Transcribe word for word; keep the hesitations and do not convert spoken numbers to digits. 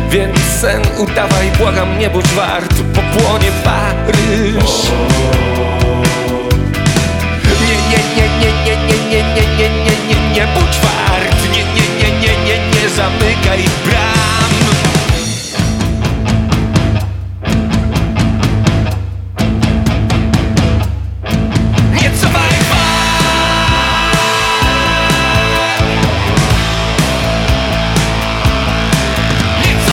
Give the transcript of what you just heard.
Więc sen udawaj, błagam, nie bądź wart, popłonie Paryż. Nie, nie, nie, nie, nie, nie, nie, nie, nie.